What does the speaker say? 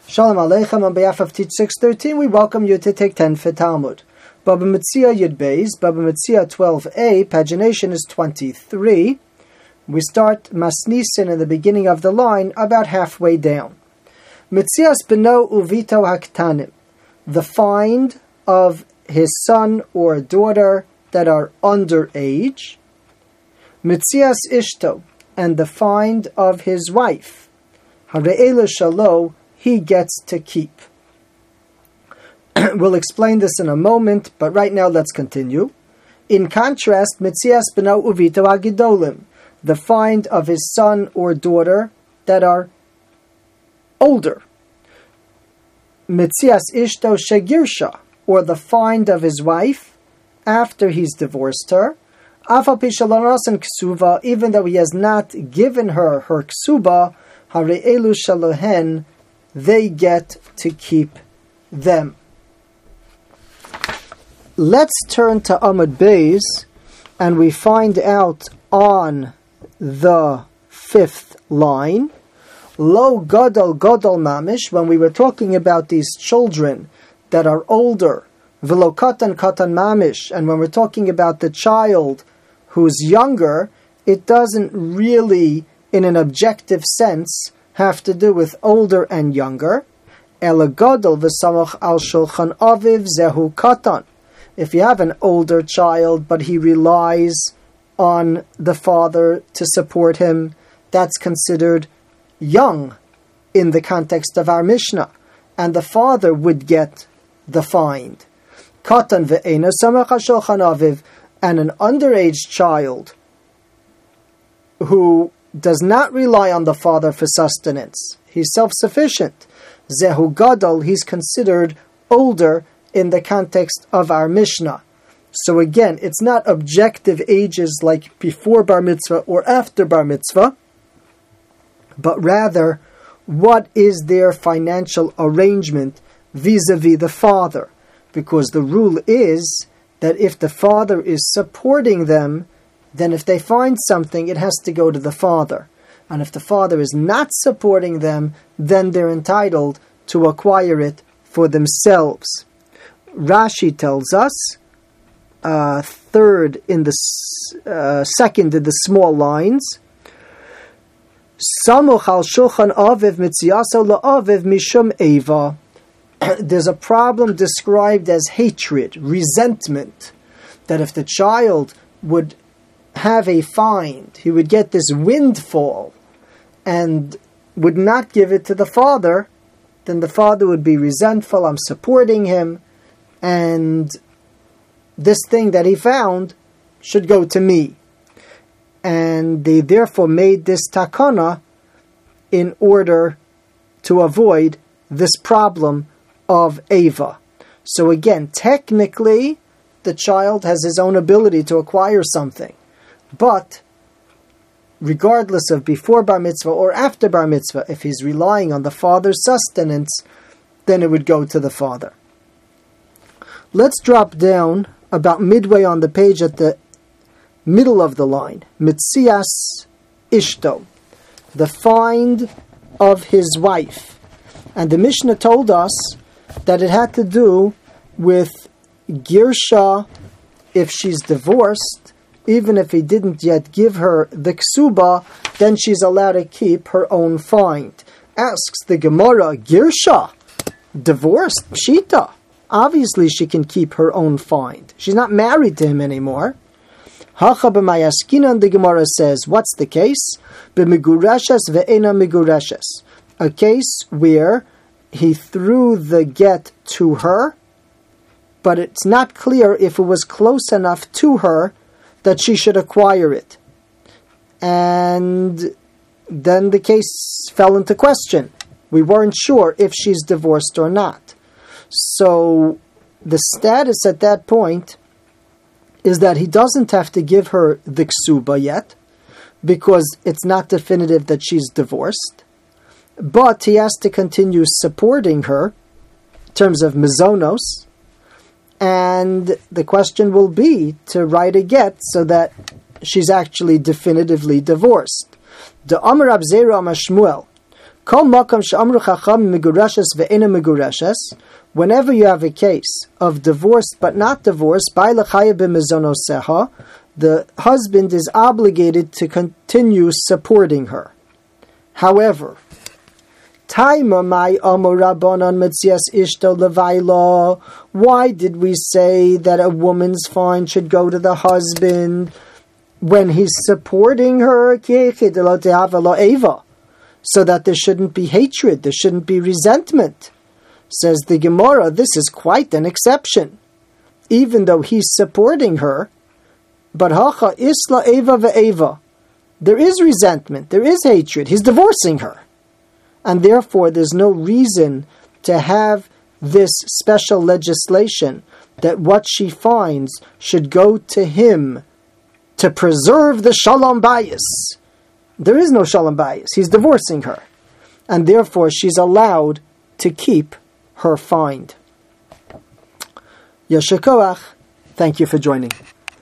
Shalom Aleichem, on behalf of Teach 613, we welcome you to take 10 for Talmud. Baba Metzia Yud Beis, Baba Metzia 12a, pagination is 23. We start Masnisin in the beginning of the line, about halfway down. Metzias beno uvito haktanim, the find of his son or daughter that are underage. Metzias ishto, and the find of his wife. Hare'ela shalo, he gets to keep. We'll explain this in a moment, but right now let's continue. In contrast, Metzias beno uvito hagidolim, the find of his son or daughter that are older. Metzias ishto shegirsha, or the find of his wife after he's divorced her. Afal pi shelo nasan ksuva, even though he has not given her ksuba, hare'elu shalohen, they get to keep them. Let's turn to Amud Beis, and we find out on the 5th line, Lo gadol mamish, when we were talking about these children that are older, v'lo katan mamish, and when we're talking about the child who's younger, it doesn't really, in an objective sense, have to do with older and younger. Ela gadol v'samach al shulchan aviv zehu katan. If you have an older child, but he relies on the father to support him, that's considered young in the context of our Mishnah, and the father would get the find. Katan ve'ena samach al shulchan aviv, and an underage child who does not rely on the father for sustenance, he's self-sufficient. Zehu gadol, he's considered older in the context of our Mishnah. So again, it's not objective ages like before bar mitzvah or after bar mitzvah, but rather what is their financial arrangement vis-a-vis the father. Because the rule is that if the father is supporting them, then if they find something, it has to go to the father. And if the father is not supporting them, then they're entitled to acquire it for themselves. Rashi tells us, second in the small lines, Samuch al shulchan aviv mitziaso la'aviv mishum eva. There's a problem described as hatred, resentment, that if the child would have a find, he would get this windfall and would not give it to the father, then the father would be resentful. I'm supporting him, and this thing that he found should go to me. And they therefore made this takana in order to avoid this problem of Eva. So again, technically, the child has his own ability to acquire something. But regardless of before bar mitzvah or after bar mitzvah, if he's relying on the father's sustenance, then it would go to the father. Let's drop down about midway on the page at the middle of the line. Metzias ishto, the find of his wife. And the Mishnah told us that it had to do with girsha if she's divorced. Even if he didn't yet give her the ksuba, then she's allowed to keep her own find. Asks the Gemara, girsha, divorced, pshita. Obviously she can keep her own find. She's not married to him anymore. Hacha b'mayaskinan, the Gemara says, what's the case? B'migurashes ve'ena migurashes. A case where he threw the get to her, but it's not clear if it was close enough to her that she should acquire it. And then the case fell into question. We weren't sure if she's divorced or not. So the status at that point is that he doesn't have to give her the ksuba yet, because it's not definitive that she's divorced. But he has to continue supporting her in terms of mizonos. And the question will be to write a get so that she's actually definitively divorced. The Amar Rab Zera Amar Shmuel, Whenever you have a case of divorced but not divorced, the husband is obligated to continue supporting her. However, why did we say that a woman's fine should go to the husband when he's supporting her? So that there shouldn't be hatred, there shouldn't be resentment. Says the Gemara, this is quite an exception. Even though he's supporting her, but hacha isla eva ve'eva. There is resentment, there is hatred, he's divorcing her. And therefore there's no reason to have this special legislation that what she finds should go to him to preserve the shalom bayis. There is no shalom bayis. He's divorcing her. And therefore she's allowed to keep her find. Yasher koach. Thank you for joining.